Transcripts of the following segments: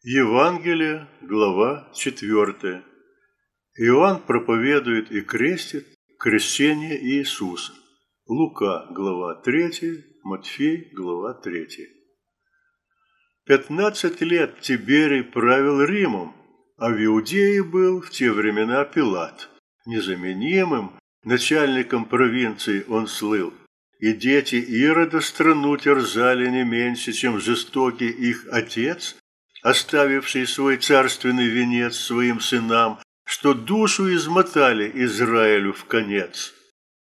Евангелие, глава 4. Иоанн проповедует и крестит крещение Иисуса. Лука, глава 3, Матфей, глава 3. 15 лет Тиберий правил Римом, а в Иудее был в те времена Пилат. Незаменимым начальником провинции он слыл, и дети Ирода страну терзали не меньше, чем жестокий их отец, оставивший свой царственный венец своим сынам, что душу измотали Израилю в конец.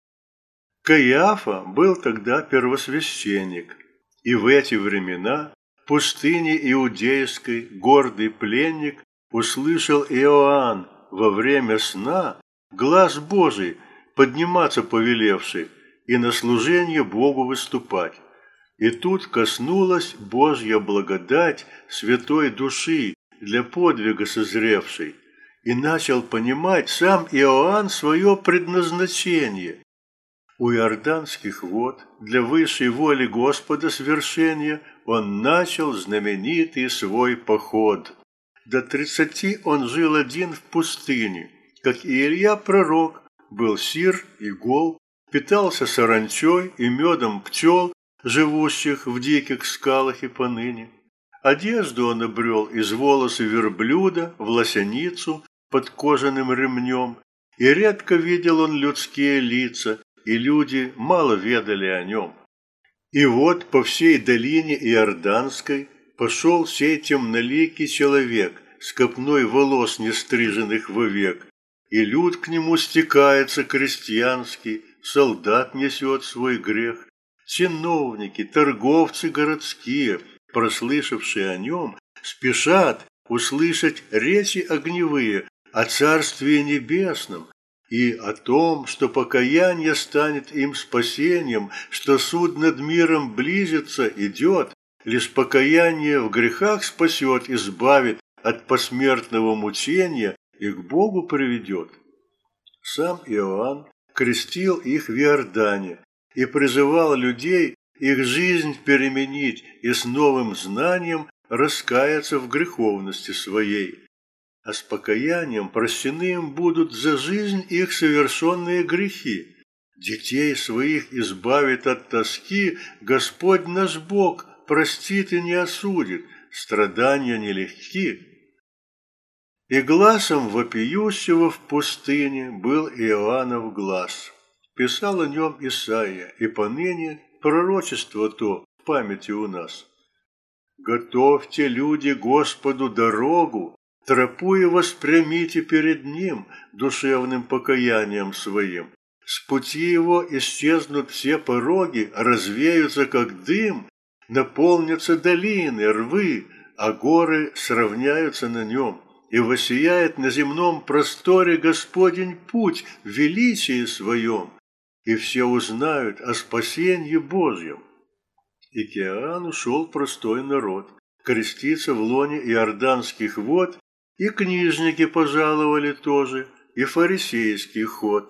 Каиафа был тогда первосвященник, и в эти времена в пустыне иудейской гордый пленник услышал Иоанн во время сна глас Божий, подниматься повелевший и на служение Богу выступать. И тут коснулась Божья благодать святой души для подвига созревшей, и начал понимать сам Иоанн свое предназначение. У иорданских вод для высшей воли Господа свершения он начал знаменитый свой поход. До 30 он жил один в пустыне, как и Илья пророк, был сир и гол, питался саранчой и медом пчел, живущих в диких скалах и поныне. Одежду он обрел из волоса верблюда в лосяницу под кожаным ремнем, и редко видел он людские лица, и люди мало ведали о нем. И вот по всей долине Иорданской пошел сей темноликий человек с копной волос нестриженных вовек, и люд к нему стекается крестьянский, солдат несет свой грех. Чиновники, торговцы городские, прослышавшие о нем, спешат услышать речи огневые о Царстве Небесном и о том, что покаяние станет им спасением, что суд над миром близится, идет, лишь покаяние в грехах спасет, избавит от посмертного мучения и к Богу приведет. Сам Иоанн крестил их в Иордане и призывал людей их жизнь переменить и с новым знанием раскаяться в греховности своей. А с покаянием прощены им будут за жизнь их совершенные грехи. Детей своих избавит от тоски Господь наш Бог, простит и не осудит, страдания нелегки. И гласом вопиющего в пустыне был Иоаннов глас. Писал о нем Исаия, и поныне пророчество то в памяти у нас. «Готовьте, люди, Господу дорогу, тропу и воспрямите перед Ним душевным покаянием своим. С пути Его исчезнут все пороги, развеются, как дым, наполнятся долины, рвы, а горы сравняются на нем, и воссияет на земном просторе Господень путь в величии своем, и все узнают о спасении Божьем». И к Иоанну шел простой народ, креститься в лоне иорданских вод, и книжники пожаловали тоже, и фарисейский ход.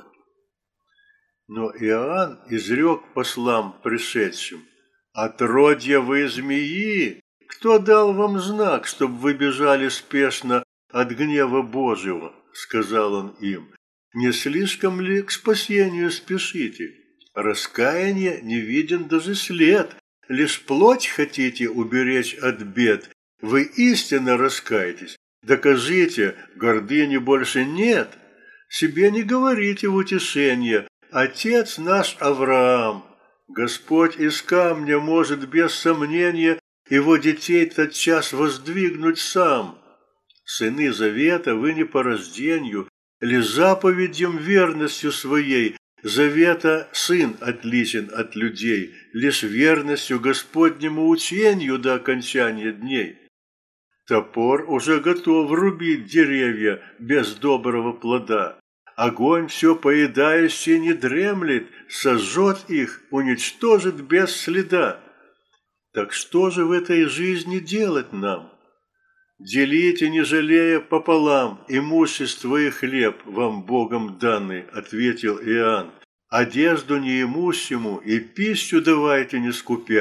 Но Иоанн изрек послам пришедшим: «Отродья вы змеи! Кто дал вам знак, чтобы вы бежали спешно от гнева Божьего?» — сказал он им. «Не слишком ли к спасению спешите? Раскаяние не виден даже след, лишь плоть хотите уберечь от бед. Вы истинно раскаетесь, докажите, гордыни больше нет. Себе не говорите в утешение: отец наш Авраам. Господь из камня может без сомнения его детей тотчас воздвигнуть сам. Сыны завета вы не по рождению, лишь заповедям верностью своей завета сын отличен от людей, лишь верностью Господнему учению до окончания дней. Топор уже готов рубить деревья без доброго плода. Огонь все поедающий не дремлет, сожжет их, уничтожит без следа. Так что же в этой жизни делать нам? «Делите, не жалея, пополам имущество и хлеб вам Богом данный», — ответил Иоанн. «Одежду неимущему и пищу давайте, не скупясь,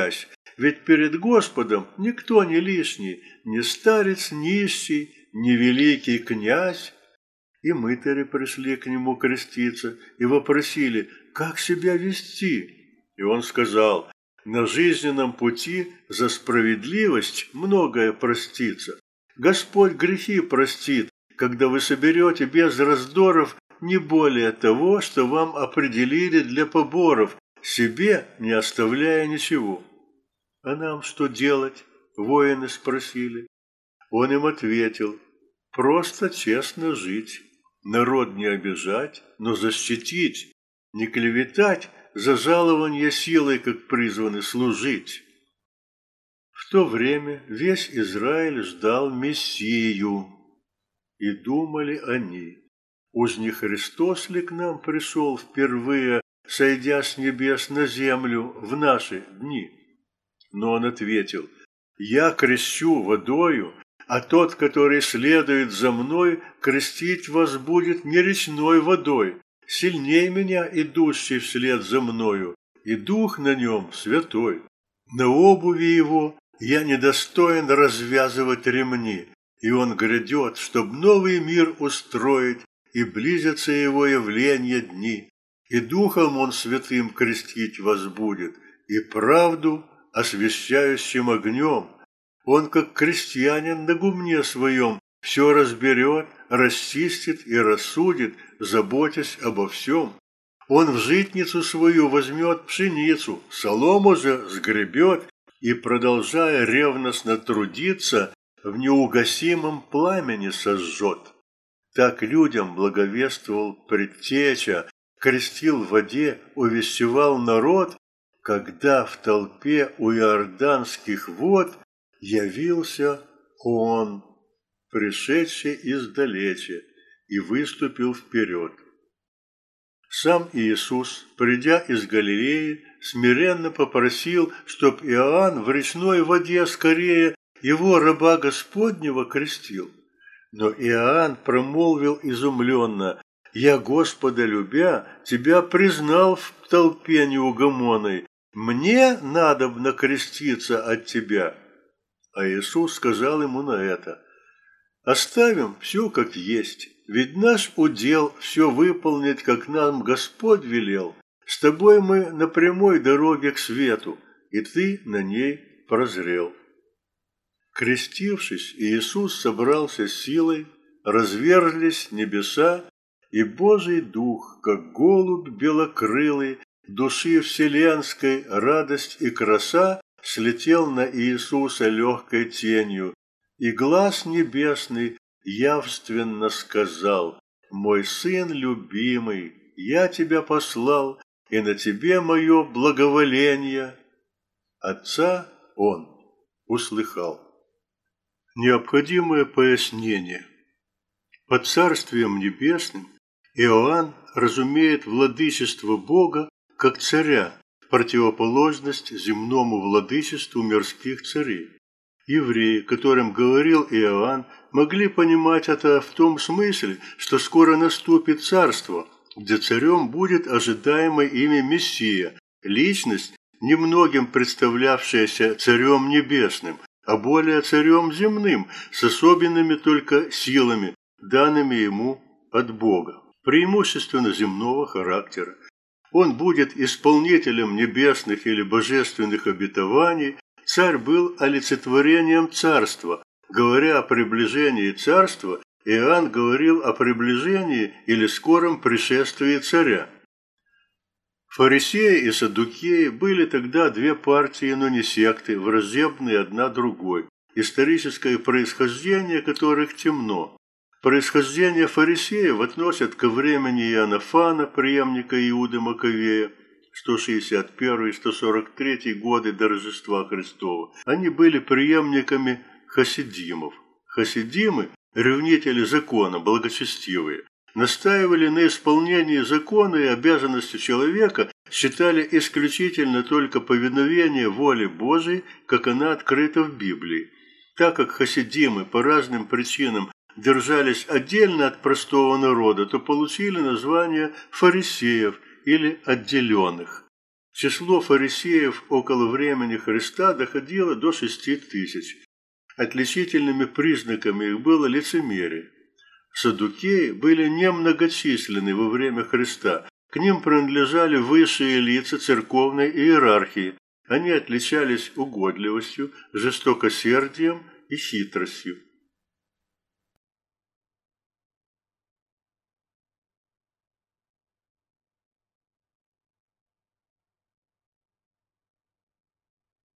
Ведь перед Господом никто не лишний, ни старец нищий, ни великий князь. И мытари пришли к нему креститься и вопросили, как себя вести. И он сказал, на жизненном пути за справедливость многое простится. Господь грехи простит, когда вы соберете без раздоров не более того, что вам определили для поборов, себе не оставляя ничего. А нам что делать? Воины спросили. Он им ответил, просто честно жить, народ не обижать, но защитить, не клеветать, за жалование силой, как призваны служить. В то время весь Израиль ждал Мессию, и думали они, уж не Христос ли к нам пришел впервые, сойдя с небес на землю в наши дни? Но он ответил, я крещу водою, а тот, который следует за мной, крестить вас будет не речной водой, сильнее меня, идущий вслед за мною, и дух на нем святой. На обуви его я недостоин развязывать ремни, и он грядет, чтоб новый мир устроить, и близятся его явления дни, и духом он святым крестить вас будет, и правду освещающим огнем. Он, как крестьянин на гумне своем, все разберет, расчистит и рассудит, заботясь обо всем. Он в житницу свою возьмет пшеницу, солому же сгребет и, продолжая ревностно трудиться, в неугасимом пламени сожжет. Так людям благовествовал предтеча, крестил в воде, увещевал народ, когда в толпе у иорданских вод явился он, пришедший издалече, и выступил вперед. Сам Иисус, придя из Галилеи, смиренно попросил, чтоб Иоанн в речной воде скорее его раба Господнего крестил. Но Иоанн промолвил изумленно, «Я, Господа любя, тебя признал в толпе неугомонной, мне надобно креститься от тебя». А Иисус сказал ему на это, «Оставим все как есть, ведь наш удел все выполнить, как нам Господь велел. С тобой мы на прямой дороге к свету, и ты на ней прозрел». Крестившись, Иисус собрался с силой, разверзлись небеса, и Божий Дух, как голубь белокрылый, души вселенской радость и краса, слетел на Иисуса легкой тенью, и глас небесный явственно сказал, «Мой сын любимый, я тебя послал, и на тебе мое благоволение». Отца он услыхал. Необходимое пояснение. Под Царствием Небесным Иоанн разумеет владычество Бога как царя, противоположность земному владычеству мирских царей. Евреи, которым говорил Иоанн, могли понимать это в том смысле, что скоро наступит царство, где царем будет ожидаемый ими Мессия, личность, немногим представлявшаяся царем небесным, а более царем земным, с особенными только силами, данными ему от Бога, преимущественно земного характера. Он будет исполнителем небесных или божественных обетований. Царь был олицетворением царства. Говоря о приближении царства, Иоанн говорил о приближении или скором пришествии царя. Фарисеи и саддукеи были тогда две партии, но не секты, враждебные одна другой, историческое происхождение которых темно. Происхождение фарисеев относят ко времени Иоаннафана, преемника Иуды Маковея, 161-143 годы до Рождества Христова. Они были преемниками хасидимов. Хасидимы, ревнители закона, благочестивые, настаивали на исполнении закона и обязанности человека, считали исключительно только повиновение воле Божией, как она открыта в Библии. Так как хасидимы по разным причинам держались отдельно от простого народа, то получили название фарисеев или отделенных. Число фарисеев около времени Христа доходило до 6000. Отличительными признаками их было лицемерие. Саддукеи были немногочисленны во время Христа. К ним принадлежали высшие лица церковной иерархии. Они отличались угодливостью, жестокосердием и хитростью.